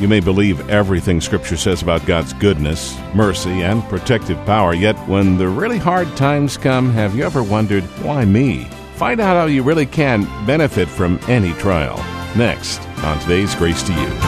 You may believe everything Scripture says about God's goodness, mercy, and protective power, yet when the really hard times come, have you ever wondered, why me? Find out how you really can benefit from any trial. Next on today's Grace to You.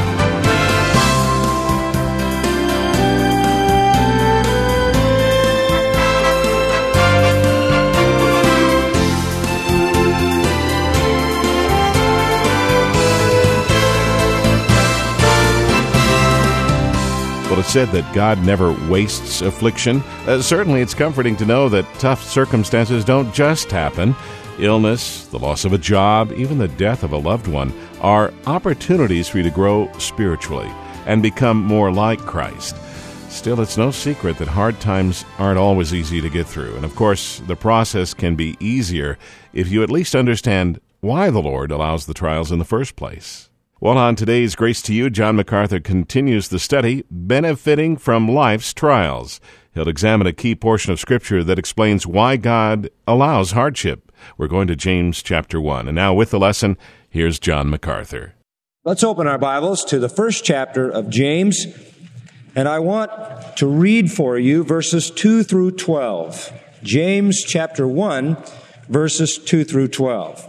Well, it's said that God never wastes affliction. Certainly, it's comforting to know that tough circumstances don't just happen. Illness, the loss of a job, even the death of a loved one are opportunities for you to grow spiritually and become more like Christ. Still, it's no secret that hard times aren't always easy to get through. And of course, the process can be easier if you at least understand why the Lord allows the trials in the first place. Well, on today's Grace to You, John MacArthur continues the study, Benefiting from Life's Trials. He'll examine a key portion of Scripture that explains why God allows hardship. We're going to James chapter 1. And now with the lesson, here's John MacArthur. Let's open our Bibles to the first chapter of James, and I want to read for you verses 2 through 12. James chapter 1, verses 2 through 12.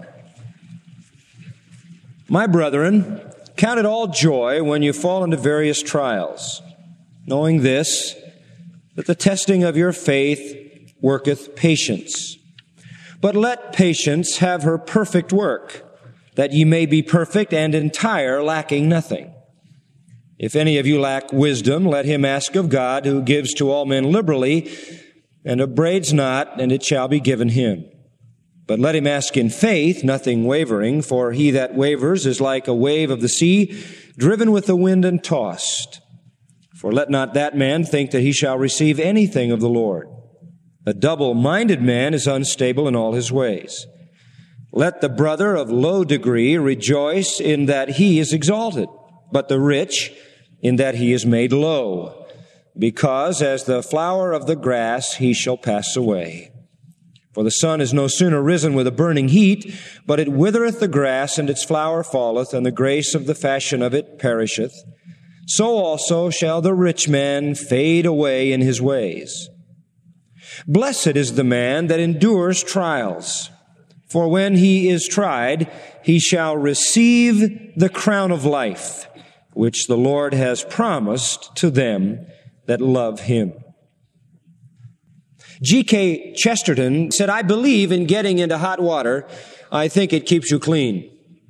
My brethren, count it all joy when you fall into various trials, knowing this, that the testing of your faith worketh patience. But let patience have her perfect work, that ye may be perfect and entire, lacking nothing. If any of you lack wisdom, let him ask of God, who gives to all men liberally, and upbraids not, and it shall be given him. But let him ask in faith, nothing wavering, for he that wavers is like a wave of the sea, driven with the wind and tossed. For let not that man think that he shall receive anything of the Lord. A double-minded man is unstable in all his ways. Let the brother of low degree rejoice in that he is exalted, but the rich in that he is made low, because as the flower of the grass he shall pass away. For the sun is no sooner risen with a burning heat, but it withereth the grass, and its flower falleth, and the grace of the fashion of it perisheth. So also shall the rich man fade away in his ways. Blessed is the man that endures trials, for when he is tried, he shall receive the crown of life, which the Lord has promised to them that love him. G.K. Chesterton said, I believe in getting into hot water. I think it keeps you clean.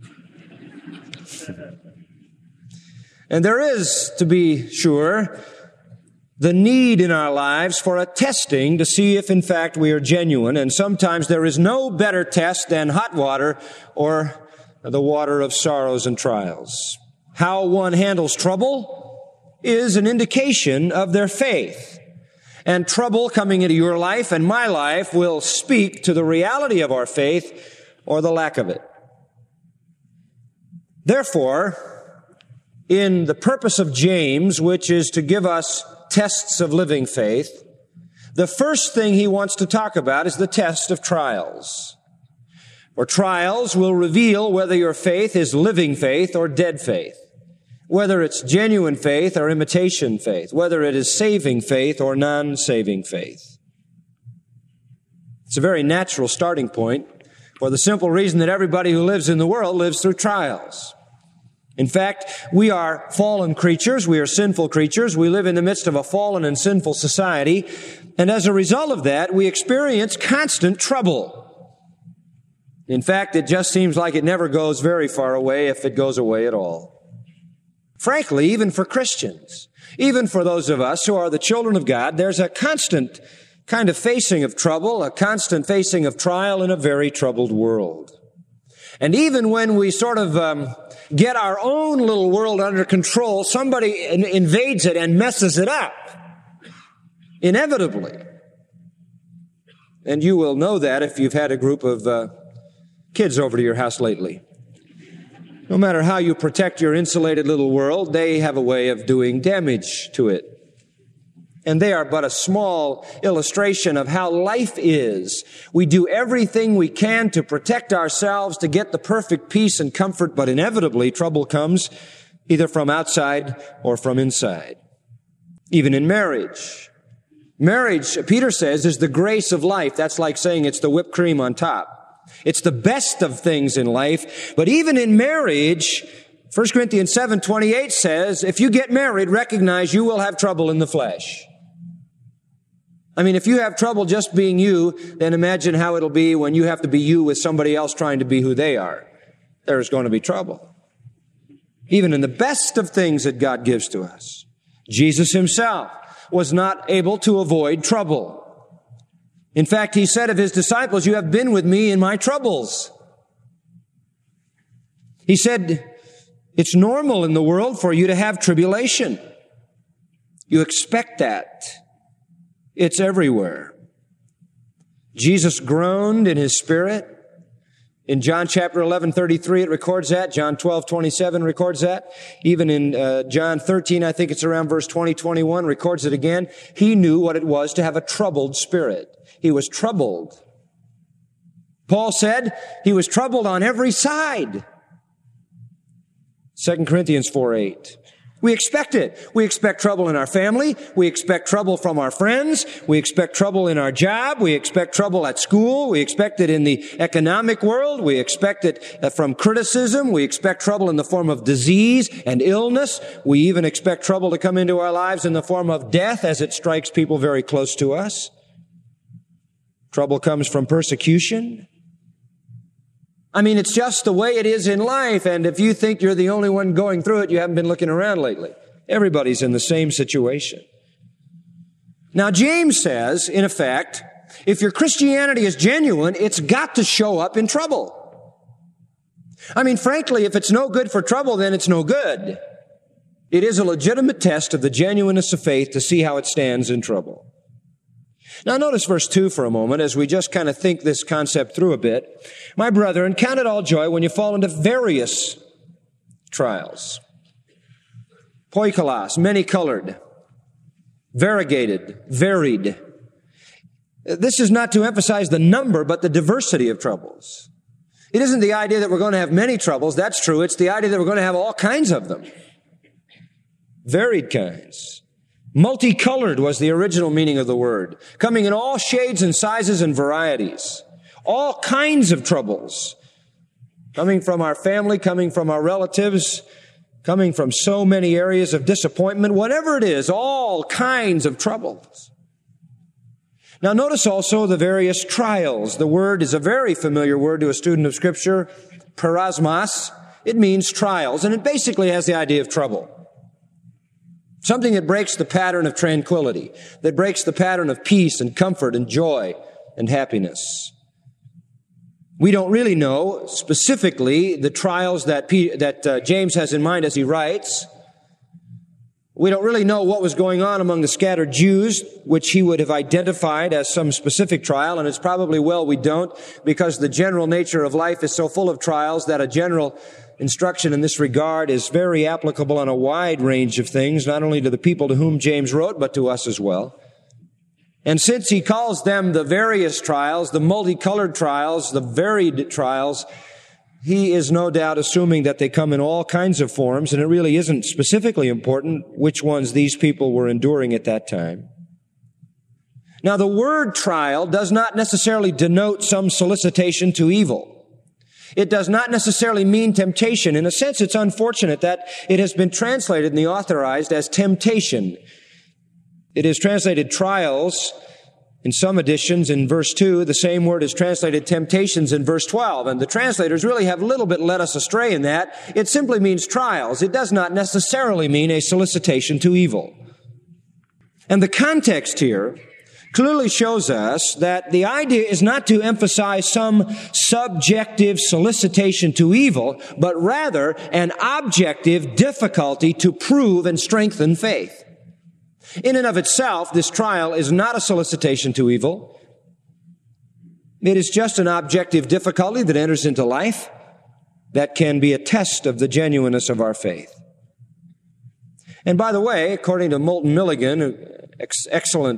And there is, to be sure, the need in our lives for a testing to see if in fact we are genuine. And sometimes there is no better test than hot water or the water of sorrows and trials. How one handles trouble is an indication of their faith. And trouble coming into your life and my life will speak to the reality of our faith or the lack of it. Therefore, in the purpose of James, which is to give us tests of living faith, the first thing he wants to talk about is the test of trials. For trials will reveal whether your faith is living faith or dead faith, whether it's genuine faith or imitation faith, whether it is saving faith or non-saving faith. It's a very natural starting point for the simple reason that everybody who lives in the world lives through trials. In fact, we are fallen creatures. We are sinful creatures. We live in the midst of a fallen and sinful society. And as a result of that, we experience constant trouble. In fact, it just seems like it never goes very far away, if it goes away at all. Frankly, even for Christians, even for those of us who are the children of God, there's a constant kind of facing of trouble, a constant facing of trial in a very troubled world. And even when we sort of get our own little world under control, somebody invades it and messes it up, inevitably. And you will know that if you've had a group of kids over to your house lately. No matter how you protect your insulated little world, they have a way of doing damage to it. And they are but a small illustration of how life is. We do everything we can to protect ourselves, to get the perfect peace and comfort, but inevitably trouble comes either from outside or from inside. Even in marriage. Marriage, Peter says, is the grace of life. That's like saying it's the whipped cream on top. It's the best of things in life. But even in marriage, 1 Corinthians 7:28 says, if you get married, recognize you will have trouble in the flesh. I mean, if you have trouble just being you, then imagine how it'll be when you have to be you with somebody else trying to be who they are. There's going to be trouble. Even in the best of things that God gives to us. Jesus himself was not able to avoid trouble. In fact, he said of his disciples, you have been with me in my troubles. He said, it's normal in the world for you to have tribulation. You expect that. It's everywhere. Jesus groaned in his spirit. In John chapter 11:33, it records that. John 12:27 records that. Even in John 13, I think it's around verse 20-21, records it again. He knew what it was to have a troubled spirit. He was troubled. Paul said he was troubled on every side. 2 Corinthians 4:8. We expect it. We expect trouble in our family. We expect trouble from our friends. We expect trouble in our job. We expect trouble at school. We expect it in the economic world. We expect it from criticism. We expect trouble in the form of disease and illness. We even expect trouble to come into our lives in the form of death as it strikes people very close to us. Trouble comes from persecution. I mean, it's just the way it is in life, and if you think you're the only one going through it, you haven't been looking around lately. Everybody's in the same situation. Now, James says, in effect, if your Christianity is genuine, it's got to show up in trouble. I mean, frankly, if it's no good for trouble, then it's no good. It is a legitimate test of the genuineness of faith to see how it stands in trouble. Now notice verse 2 for a moment as we just kind of think this concept through a bit. My brethren, count it all joy when you fall into various trials. Poikilos, many-colored, variegated, varied. This is not to emphasize the number, but the diversity of troubles. It isn't the idea that we're going to have many troubles. That's true. It's the idea that we're going to have all kinds of them. Varied kinds. Multicolored was the original meaning of the word, coming in all shades and sizes and varieties. All kinds of troubles, coming from our family, coming from our relatives, coming from so many areas of disappointment, whatever it is, all kinds of troubles. Now notice also the various trials. The word is a very familiar word to a student of Scripture, parasmos. It means trials, and it basically has the idea of trouble. Something that breaks the pattern of tranquility, that breaks the pattern of peace and comfort and joy and happiness. We don't really know specifically the trials that James has in mind as he writes. We don't really know what was going on among the scattered Jews, which he would have identified as some specific trial, and it's probably well we don't, because the general nature of life is so full of trials that a general instruction in this regard is very applicable on a wide range of things, not only to the people to whom James wrote, but to us as well. And since he calls them the various trials, the multicolored trials, the varied trials, he is no doubt assuming that they come in all kinds of forms, and it really isn't specifically important which ones these people were enduring at that time. Now, the word trial does not necessarily denote some solicitation to evil. It does not necessarily mean temptation. In a sense, it's unfortunate that it has been translated in the Authorized as temptation. It is translated trials in some editions in verse 2. The same word is translated temptations in verse 12. And the translators really have a little bit led us astray in that. It simply means trials. It does not necessarily mean a solicitation to evil. And the context here clearly shows us that the idea is not to emphasize some subjective solicitation to evil, but rather an objective difficulty to prove and strengthen faith. In and of itself, this trial is not a solicitation to evil. It is just an objective difficulty that enters into life that can be a test of the genuineness of our faith. And by the way, according to Moulton Milligan, excellent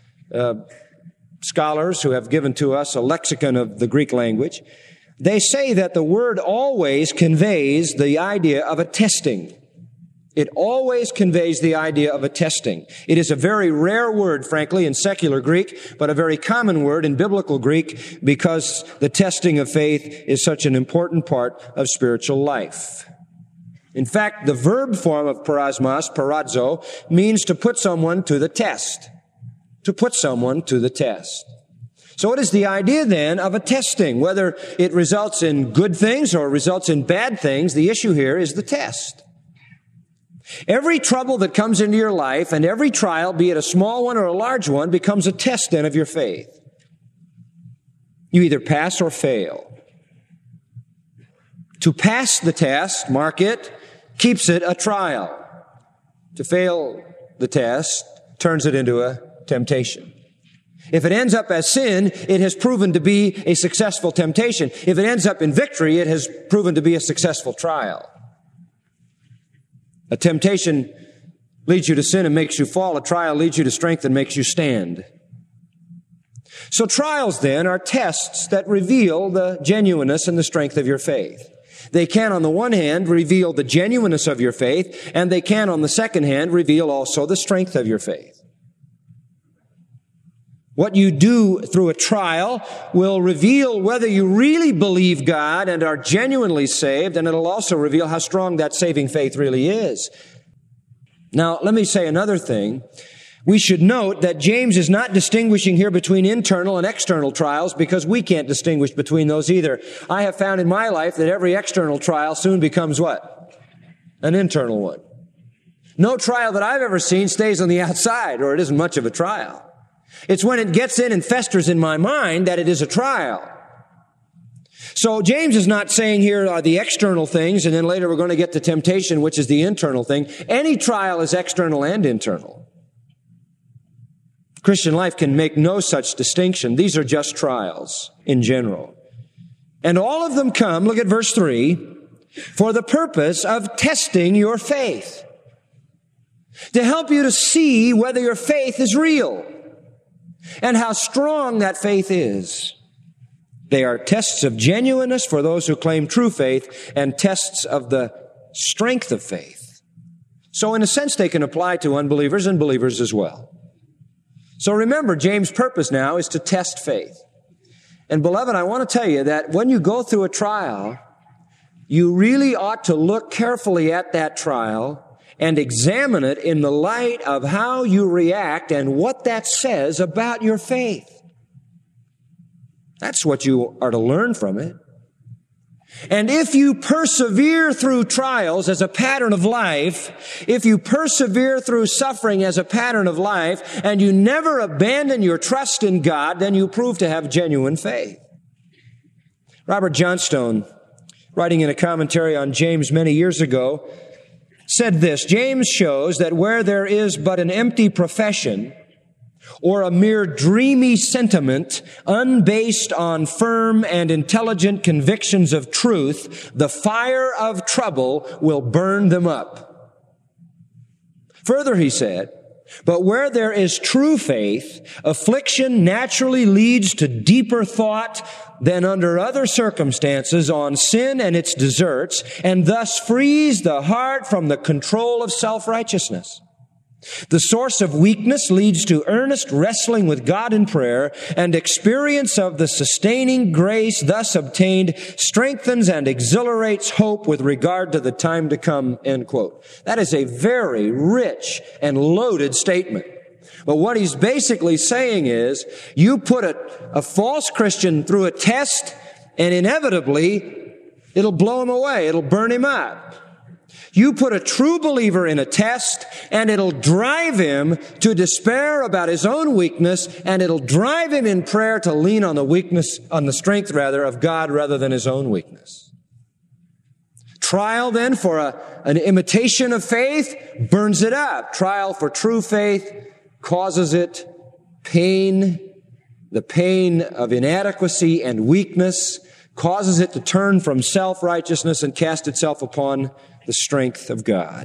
scholars who have given to us a lexicon of the Greek language, they say that the word always conveys the idea of a testing. It always conveys the idea of a testing. It is a very rare word, frankly, in secular Greek, but a very common word in biblical Greek because the testing of faith is such an important part of spiritual life. In fact, the verb form of parasmos, parazo, means to put someone to the test. To put someone to the test. So what is the idea then of a testing? Whether it results in good things or results in bad things, the issue here is the test. Every trouble that comes into your life and every trial, be it a small one or a large one, becomes a test then of your faith. You either pass or fail. To pass the test, mark it, keeps it a trial. To fail the test turns it into a temptation. If it ends up as sin, it has proven to be a successful temptation. If it ends up in victory, it has proven to be a successful trial. A temptation leads you to sin and makes you fall. A trial leads you to strength and makes you stand. So trials then are tests that reveal the genuineness and the strength of your faith. They can, on the one hand, reveal the genuineness of your faith, and they can, on the second hand, reveal also the strength of your faith. What you do through a trial will reveal whether you really believe God and are genuinely saved, and it'll also reveal how strong that saving faith really is. Now, let me say another thing. We should note that James is not distinguishing here between internal and external trials because we can't distinguish between those either. I have found in my life that every external trial soon becomes what? An internal one. No trial that I've ever seen stays on the outside, or it isn't much of a trial. It's when it gets in and festers in my mind that it is a trial. So James is not saying here are the external things, and then later we're going to get to temptation, which is the internal thing. Any trial is external and internal. Christian life can make no such distinction. These are just trials in general. And all of them come, look at verse 3, for the purpose of testing your faith. To help you to see whether your faith is real and how strong that faith is. They are tests of genuineness for those who claim true faith and tests of the strength of faith. So in a sense, they can apply to unbelievers and believers as well. So remember, James' purpose now is to test faith. And beloved, I want to tell you that when you go through a trial, you really ought to look carefully at that trial and examine it in the light of how you react and what that says about your faith. That's what you are to learn from it. And if you persevere through trials as a pattern of life, if you persevere through suffering as a pattern of life, and you never abandon your trust in God, then you prove to have genuine faith. Robert Johnstone, writing in a commentary on James many years ago, said this: James shows that where there is but an empty profession or a mere dreamy sentiment unbased on firm and intelligent convictions of truth, the fire of trouble will burn them up. Further, he said, but where there is true faith, affliction naturally leads to deeper thought than under other circumstances on sin and its deserts, and thus frees the heart from the control of self-righteousness. The source of weakness leads to earnest wrestling with God in prayer, and experience of the sustaining grace thus obtained strengthens and exhilarates hope with regard to the time to come, end quote. That is a very rich and loaded statement. But what he's basically saying is, you put a false Christian through a test, and inevitably, it'll blow him away. It'll burn him up. You put a true believer in a test, and it'll drive him to despair about his own weakness, and it'll drive him in prayer to lean on the strength of God rather than his own weakness. Trial then for an imitation of faith burns it up. Trial for true faith causes it pain, the pain of inadequacy and weakness, causes it to turn from self-righteousness and cast itself upon the strength of God.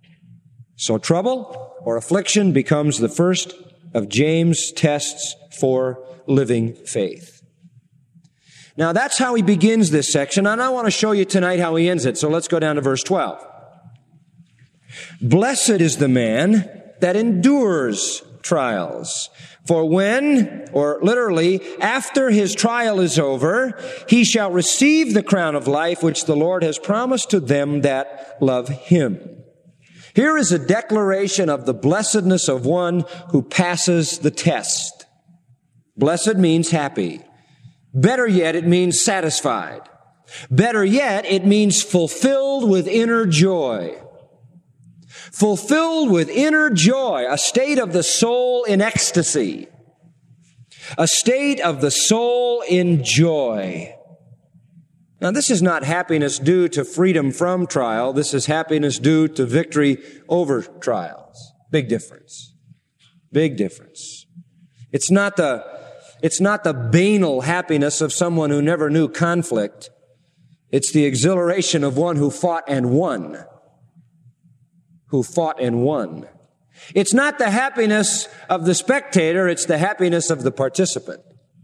So trouble or affliction becomes the first of James' tests for living faith. Now that's how he begins this section, and I want to show you tonight how he ends it. So let's go down to verse 12. Blessed is the man that endures trials. For when, or literally, after his trial is over, he shall receive the crown of life which the Lord has promised to them that love him. Here is a declaration of the blessedness of one who passes the test. Blessed means happy. Better yet, it means satisfied. Better yet, it means fulfilled with inner joy. Fulfilled with inner joy, a state of the soul in ecstasy. A state of the soul in joy. Now, this is not happiness due to freedom from trial. This is happiness due to victory over trials. Big difference. Big difference. It's not the banal happiness of someone who never knew conflict. It's the exhilaration of one who fought and won. Who fought and won. It's not the happiness of the spectator, it's the happiness of the participant.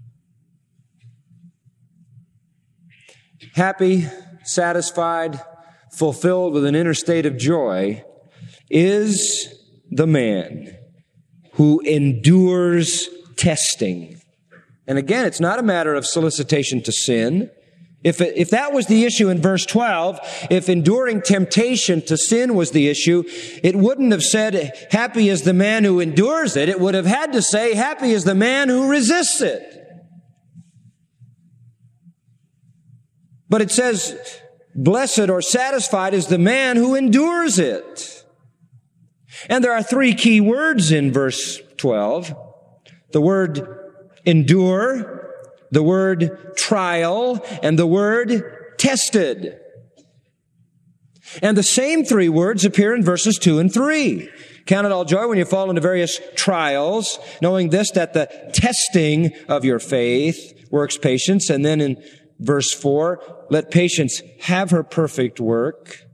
Happy, satisfied, fulfilled with an inner state of joy is the man who endures testing. And again, it's not a matter of solicitation to sin. If that was the issue in verse 12, if enduring temptation to sin was the issue, it wouldn't have said, happy is the man who endures it. It would have had to say, happy is the man who resists it. But it says, blessed or satisfied is the man who endures it. And there are three key words in verse 12. The word endure, the word trial, and the word tested. And the same three words appear in verses 2 and 3. Count it all joy when you fall into various trials, knowing this, that the testing of your faith works patience. And then in verse 4, let patience have her perfect work.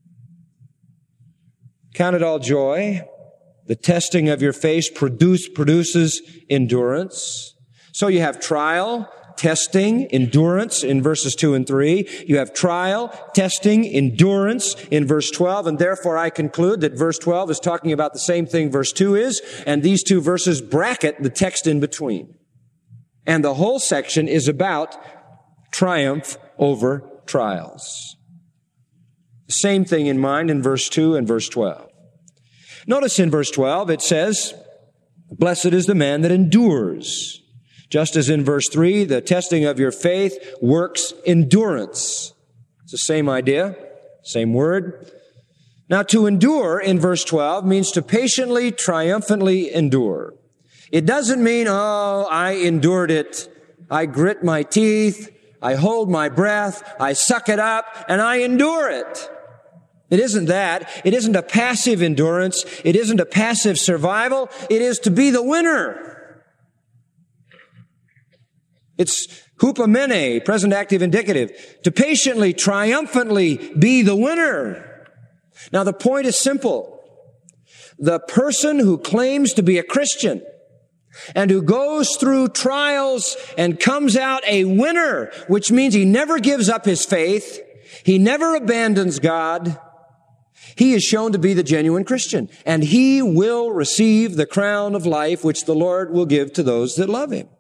Count it all joy. The testing of your faith produces endurance. So you have trial, testing, endurance in verses 2 and 3. You have trial, testing, endurance in verse 12. And therefore I conclude that verse 12 is talking about the same thing verse 2 is. And these two verses bracket the text in between. And the whole section is about triumph over trials. Same thing in mind in verse 2 and verse 12. Notice in verse 12 it says, blessed is the man that endures. Just as in verse 3, the testing of your faith works endurance. It's the same idea, same word. Now, to endure in verse 12 means to patiently, triumphantly endure. It doesn't mean, oh, I endured it. I grit my teeth. I hold my breath. I suck it up and I endure it. It isn't that. It isn't a passive endurance. It isn't a passive survival. It is to be the winner. It's hupomene, present active indicative, to patiently, triumphantly be the winner. Now the point is simple. The person who claims to be a Christian and who goes through trials and comes out a winner, which means he never gives up his faith, he never abandons God, he is shown to be the genuine Christian, and he will receive the crown of life which the Lord will give to those that love him.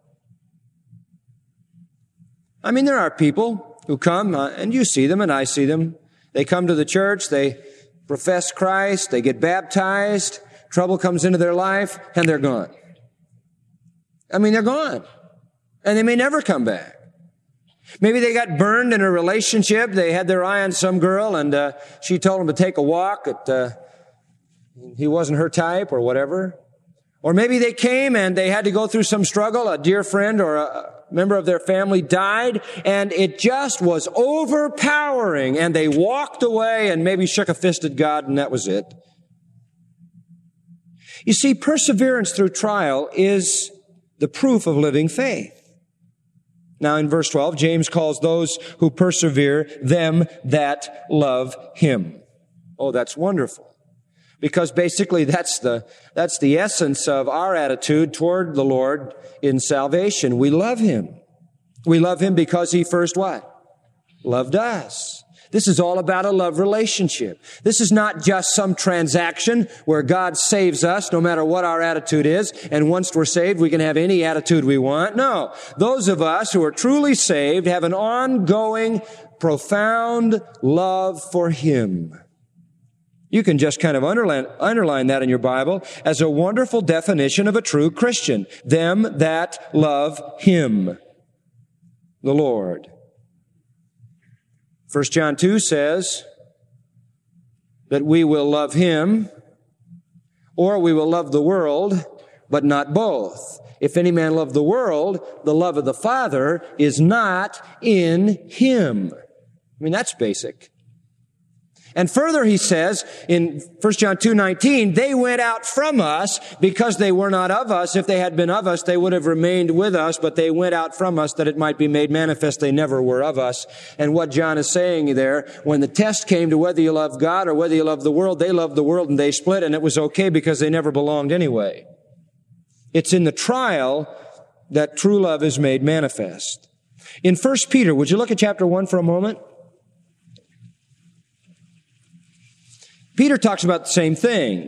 I mean, there are people who come, and you see them and I see them. They come to the church, they profess Christ, they get baptized, trouble comes into their life, and they're gone. I mean, they're gone. And they may never come back. Maybe they got burned in a relationship. They had their eye on some girl, and she told them to take a walk. He wasn't her type or whatever. Or maybe they came and they had to go through some struggle. A dear friend or a member of their family died, and it just was overpowering, and they walked away and maybe shook a fist at God, and that was it. You see, perseverance through trial is the proof of living faith. Now in verse 12, James calls those who persevere them that love him. Oh, that's wonderful. Because basically that's the essence of our attitude toward the Lord in salvation. We love him. We love him because he first what? Loved us. This is all about a love relationship. This is not just some transaction where God saves us no matter what our attitude is, and once we're saved, we can have any attitude we want. No. Those of us who are truly saved have an ongoing, profound love for Him. You can just kind of underline that in your Bible as a wonderful definition of a true Christian. Them that love Him, the Lord. 1 John 2 says that we will love Him or we will love the world, but not both. If any man love the world, the love of the Father is not in him. I mean, that's basic. And further, he says in 1 John 2:19, they went out from us because they were not of us. If they had been of us, they would have remained with us, but they went out from us that it might be made manifest they never were of us. And what John is saying there, when the test came to whether you love God or whether you love the world, they loved the world and they split, and it was okay because they never belonged anyway. It's in the trial that true love is made manifest. In 1 Peter, would you look at chapter 1 for a moment? Peter talks about the same thing.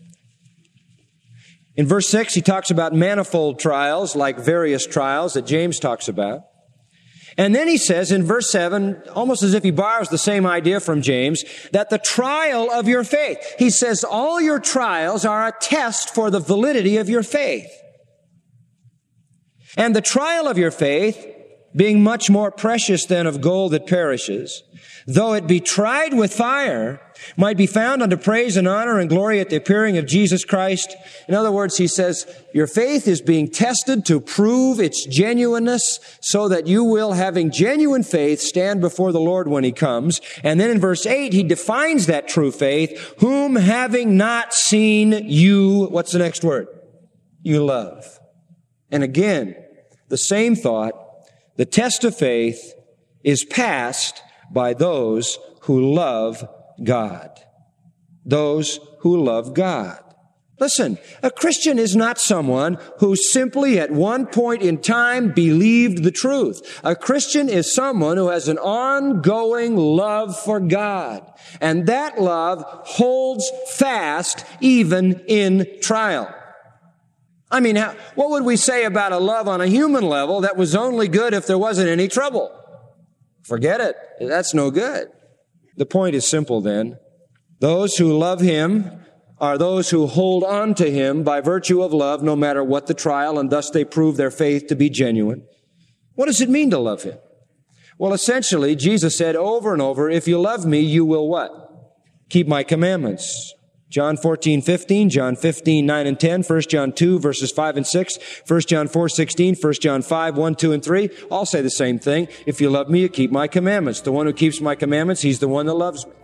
In verse 6, he talks about manifold trials, like various trials that James talks about. And then he says in verse 7, almost as if he borrows the same idea from James, that the trial of your faith. He says all your trials are a test for the validity of your faith. And the trial of your faith, being much more precious than of gold that perishes, though it be tried with fire, might be found unto praise and honor and glory at the appearing of Jesus Christ. In other words, he says, your faith is being tested to prove its genuineness so that you will, having genuine faith, stand before the Lord when He comes. And then in verse 8, he defines that true faith, whom having not seen you, what's the next word? You love. And again, the same thought, the test of faith is passed by those who love God. Those who love God. Listen, a Christian is not someone who simply at one point in time believed the truth. A Christian is someone who has an ongoing love for God. And that love holds fast even in trial. I mean, what would we say about a love on a human level that was only good if there wasn't any trouble? Forget it. That's no good. The point is simple then. Those who love Him are those who hold on to Him by virtue of love, no matter what the trial, and thus they prove their faith to be genuine. What does it mean to love Him? Well, essentially, Jesus said over and over, if you love me, you will what? Keep my commandments. John 14:15, John 15:9 and 10, 1 John 2, verses 5 and 6, 1 John 4:16, 1 John 5, 1, 2, and 3, all say the same thing. If you love me, you keep my commandments. The one who keeps my commandments, he's the one that loves me.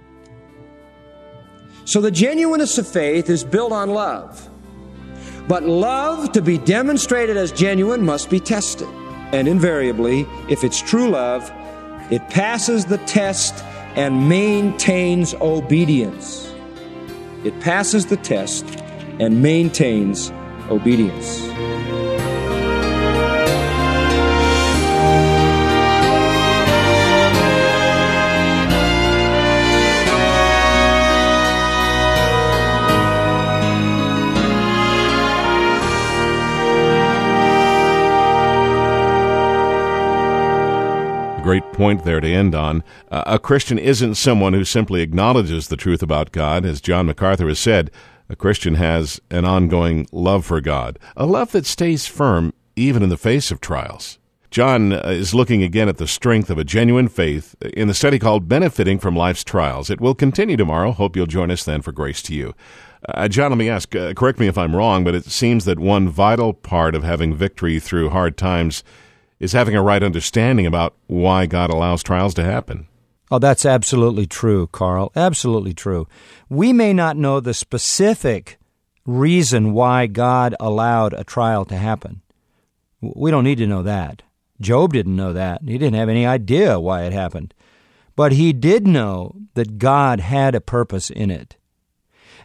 So the genuineness of faith is built on love. But love, to be demonstrated as genuine, must be tested. And invariably, if it's true love, it passes the test and maintains obedience. It passes the test and maintains obedience. Great point there to end on. A Christian isn't someone who simply acknowledges the truth about God. As John MacArthur has said, a Christian has an ongoing love for God, a love that stays firm even in the face of trials. John is looking again at the strength of a genuine faith in the study called Benefiting from Life's Trials. It will continue tomorrow. Hope you'll join us then for Grace to You. John, let me ask, correct me if I'm wrong, but it seems that one vital part of having victory through hard times is having a right understanding about why God allows trials to happen. Oh, that's absolutely true, Carl. Absolutely true. We may not know the specific reason why God allowed a trial to happen. We don't need to know that. Job didn't know that. He didn't have any idea why it happened. But he did know that God had a purpose in it.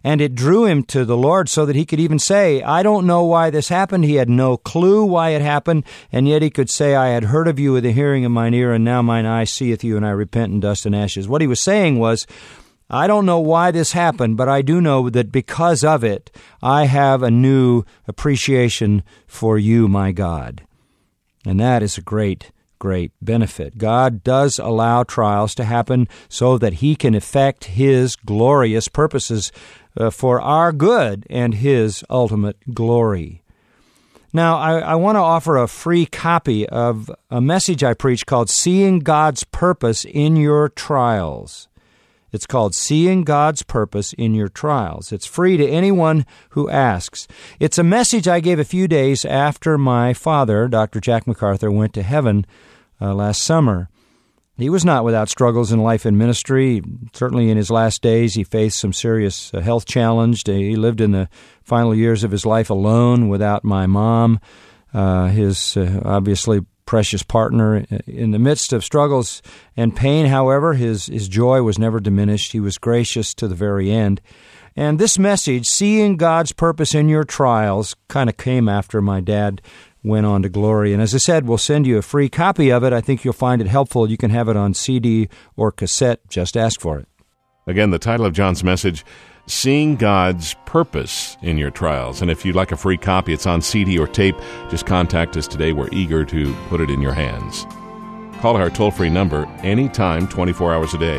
And it drew him to the Lord so that he could even say, I don't know why this happened. He had no clue why it happened, and yet he could say, I had heard of you with the hearing of mine ear, and now mine eye seeth you, and I repent in dust and ashes. What he was saying was, I don't know why this happened, but I do know that because of it, I have a new appreciation for you, my God. And that is a great benefit. God does allow trials to happen so that He can effect His glorious purposes for our good and His ultimate glory. Now, I want to offer a free copy of a message I preach called Seeing God's Purpose in Your Trials. It's called Seeing God's Purpose in Your Trials. It's free to anyone who asks. It's a message I gave a few days after my father, Dr. Jack MacArthur, went to heaven last summer. He was not without struggles in life and ministry. Certainly in his last days, he faced some serious health challenge. He lived in the final years of his life alone without my mom, his obviously precious partner. In the midst of struggles and pain, however, his joy was never diminished. He was gracious to the very end. And this message, Seeing God's Purpose in Your Trials, kind of came after my dad went on to glory. And as I said, we'll send you a free copy of it. I think you'll find it helpful. You can have it on CD or cassette. Just ask for it. Again, the title of John's message, Seeing God's Purpose in Your Trials. And if you'd like a free copy, it's on CD or tape. Just contact us today. We're eager to put it in your hands. Call our toll-free number anytime, 24 hours a day,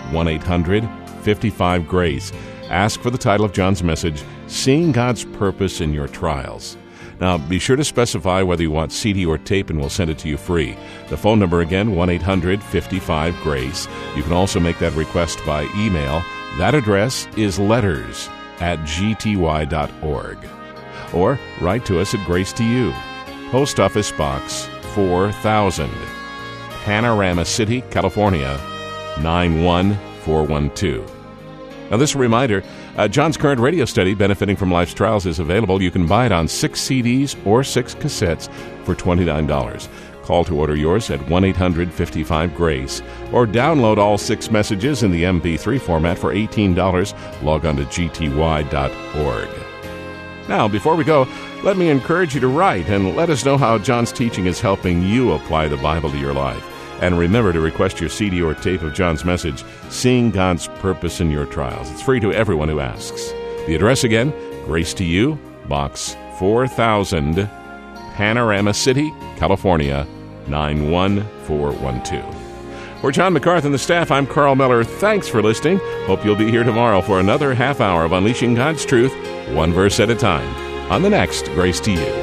1-800-55-GRACE. Ask for the title of John's message, Seeing God's Purpose in Your Trials. Now, be sure to specify whether you want CD or tape, and we'll send it to you free. The phone number again, 1-800-55-GRACE. You can also make that request by email. That address is letters@gty.org. Or write to us at Grace to You, Post Office Box 4000, Panorama City, California, 91412. Now, this reminder, John's current radio study, Benefiting from Life's Trials, is available. You can buy it on 6 CDs or 6 cassettes for $29. Call to order yours at 1-800-55-GRACE or download all 6 messages in the MP3 format for $18. Log on to gty.org. Now, before we go, let me encourage you to write and let us know how John's teaching is helping you apply the Bible to your life. And remember to request your CD or tape of John's message, Seeing God's Purpose in Your Trials. It's free to everyone who asks. The address again, Grace to You, Box 4000, Panorama City, California, 91412. For John MacArthur and the staff, I'm Carl Miller. Thanks for listening. Hope you'll be here tomorrow for another half hour of Unleashing God's Truth, one verse at a time, on the next Grace to You.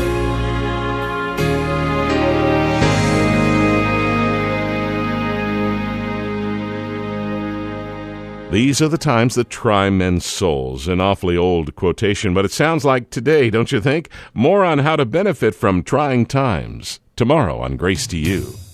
These are the times that try men's souls. An awfully old quotation, but it sounds like today, don't you think? More on how to benefit from trying times tomorrow on Grace to You.